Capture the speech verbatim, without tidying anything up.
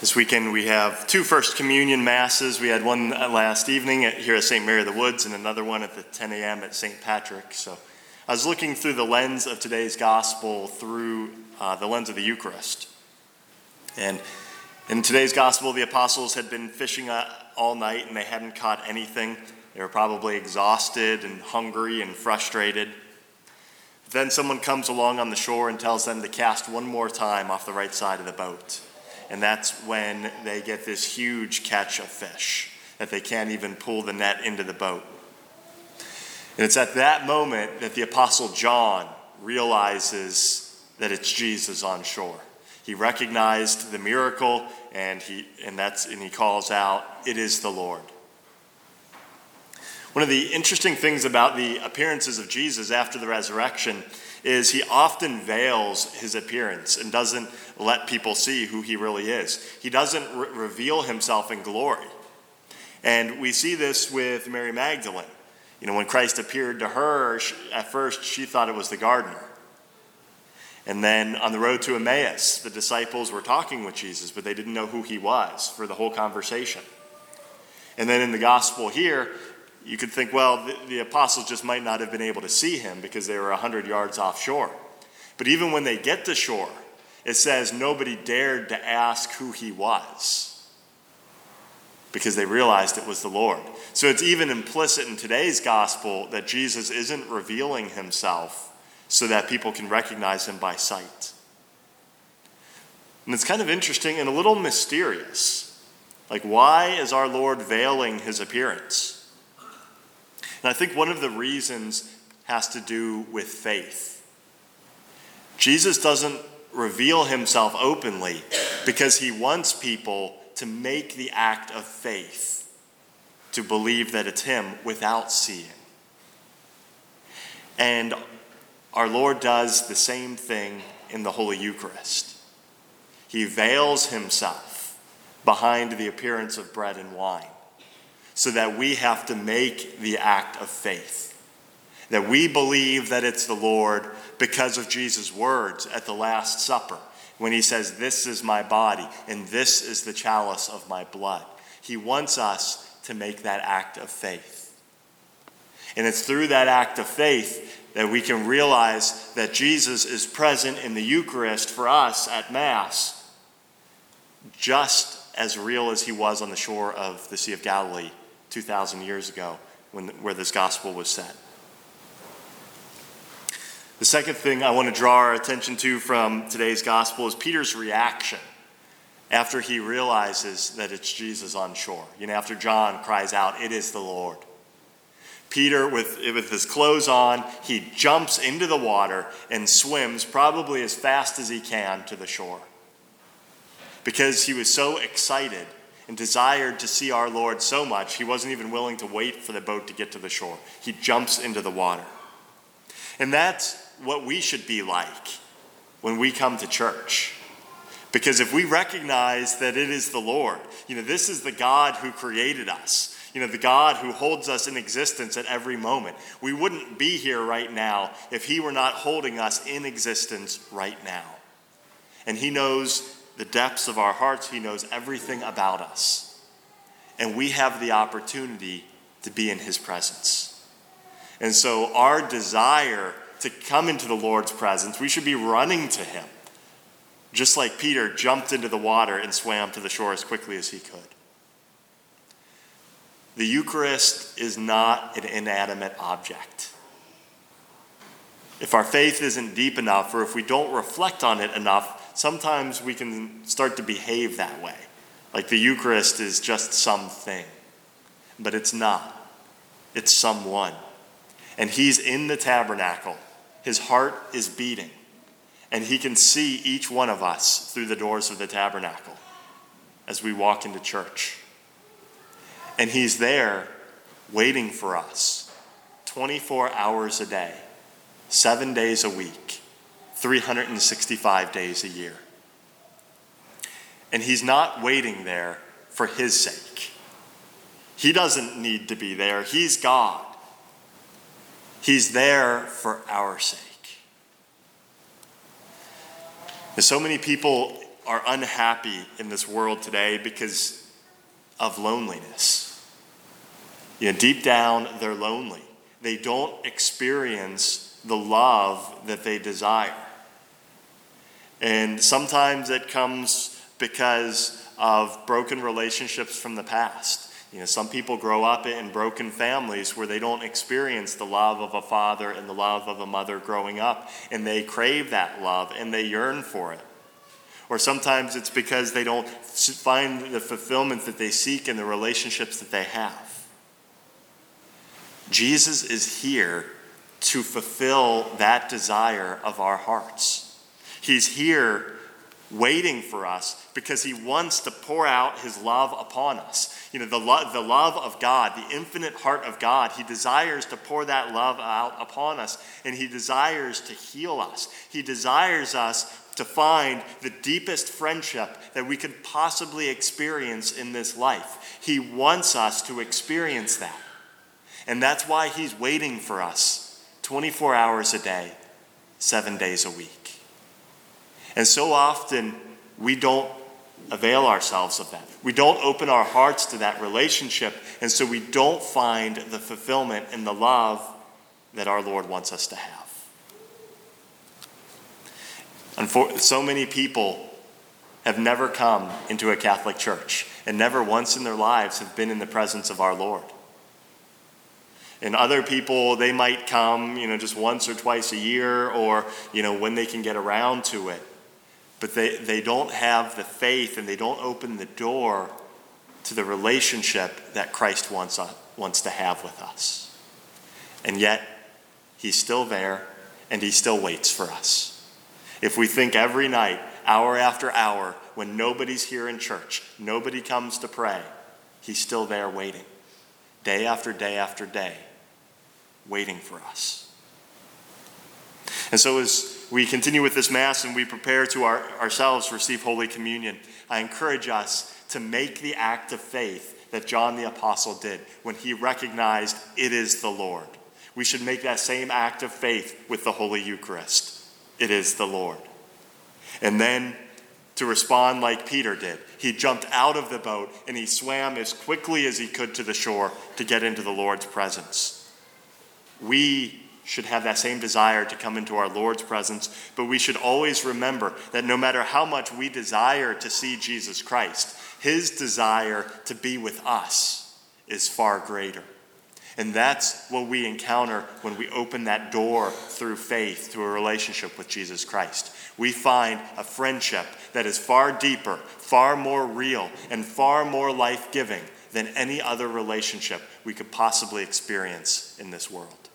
This weekend we have two First Communion Masses. We had one last evening at, here at Saint Mary of the Woods and another one at the ten a.m. at Saint Patrick. So I was looking through the lens of today's gospel through uh, the lens of the Eucharist. And in today's gospel, the apostles had been fishing uh, all night and they hadn't caught anything. They were probably exhausted and hungry and frustrated. Then someone comes along on the shore and tells them to cast one more time off the right side of the boat. And that's when they get this huge catch of fish that they can't even pull the net into the boat. And it's at that moment that the Apostle John realizes that it's Jesus on shore. He recognized the miracle, and he and that's and he calls out, "It is the Lord." One of the interesting things about the appearances of Jesus after the resurrection is he often veils his appearance and doesn't let people see who he really is. He doesn't re- reveal himself in glory. And we see this with Mary Magdalene. You know, when Christ appeared to her, she, at first she thought it was the gardener. And then on the road to Emmaus, the disciples were talking with Jesus, but they didn't know who he was for the whole conversation. And then in the gospel here, you could think, well, the, the apostles just might not have been able to see him because they were one hundred yards offshore. But even when they get to shore, it says nobody dared to ask who he was because they realized it was the Lord. So it's even implicit in today's gospel that Jesus isn't revealing himself so that people can recognize him by sight. And it's kind of interesting and a little mysterious. Like, why is our Lord veiling his appearance? And I think one of the reasons has to do with faith. Jesus doesn't reveal himself openly because he wants people to make the act of faith, to believe that it's him without seeing. And our Lord does the same thing in the Holy Eucharist. He veils himself behind the appearance of bread and wine, so that we have to make the act of faith. That we believe that it's the Lord because of Jesus' words at the Last Supper, when he says, "This is my body, and this is the chalice of my blood." He wants us to make that act of faith. And it's through that act of faith that we can realize that Jesus is present in the Eucharist for us at Mass, just as real as he was on the shore of the Sea of Galilee two thousand years ago when, where this gospel was set. The second thing I want to draw our attention to from today's gospel is Peter's reaction after he realizes that it's Jesus on shore. You know, after John cries out, "It is the Lord." Peter, with, with his clothes on, he jumps into the water and swims probably as fast as he can to the shore, because he was so excited and desired to see our Lord so much, he wasn't even willing to wait for the boat to get to the shore. He jumps into the water. And that's what we should be like when we come to church. Because if we recognize that it is the Lord, you know, this is the God who created us, you know, the God who holds us in existence at every moment. We wouldn't be here right now if he were not holding us in existence right now. And he knows the depths of our hearts. He knows everything about us. And we have the opportunity to be in his presence. And so our desire to come into the Lord's presence, we should be running to him, just like Peter jumped into the water and swam to the shore as quickly as he could. The Eucharist is not an inanimate object. If our faith isn't deep enough, or if we don't reflect on it enough, sometimes we can start to behave that way. Like the Eucharist is just something. But it's not. It's someone. And he's in the tabernacle. His heart is beating. And he can see each one of us through the doors of the tabernacle as we walk into church. And he's there waiting for us twenty-four hours a day, seven days a week, three hundred sixty-five days a year. And he's not waiting there for his sake. He doesn't need to be there. He's God. He's there for our sake. There's so many people are unhappy in this world today because of loneliness. You know, deep down, they're lonely. They don't experience the love that they desire. And sometimes it comes because of broken relationships from the past. You know, some people grow up in broken families where they don't experience the love of a father and the love of a mother growing up, and they crave that love and they yearn for it. Or sometimes it's because they don't find the fulfillment that they seek in the relationships that they have. Jesus is here to fulfill that desire of our hearts. He's here waiting for us because he wants to pour out his love upon us. You know, the, lo- the love of God, the infinite heart of God, he desires to pour that love out upon us, and he desires to heal us. He desires us to find the deepest friendship that we could possibly experience in this life. He wants us to experience that. And that's why he's waiting for us twenty-four hours a day, seven days a week. And so often we don't avail ourselves of that. We don't open our hearts to that relationship, and so we don't find the fulfillment and the love that our Lord wants us to have. And for so many people have never come into a Catholic church and never once in their lives have been in the presence of our Lord. And other people, they might come, you know, just once or twice a year, or, you know, when they can get around to it. But they, they don't have the faith, and they don't open the door to the relationship that Christ wants, uh, wants to have with us. And yet, he's still there, and he still waits for us. If we think every night, hour after hour, when nobody's here in church, nobody comes to pray, he's still there waiting. Day after day after day, waiting for us. And so as we continue with this Mass and we prepare to our, ourselves receive Holy Communion, I encourage us to make the act of faith that John the Apostle did when he recognized it is the Lord. We should make that same act of faith with the Holy Eucharist. It is the Lord. And then to respond like Peter did. He jumped out of the boat and he swam as quickly as he could to the shore to get into the Lord's presence. We should have that same desire to come into our Lord's presence, but we should always remember that no matter how much we desire to see Jesus Christ, his desire to be with us is far greater. And that's what we encounter when we open that door through faith to a relationship with Jesus Christ. We find a friendship that is far deeper, far more real, and far more life-giving than any other relationship we could possibly experience in this world.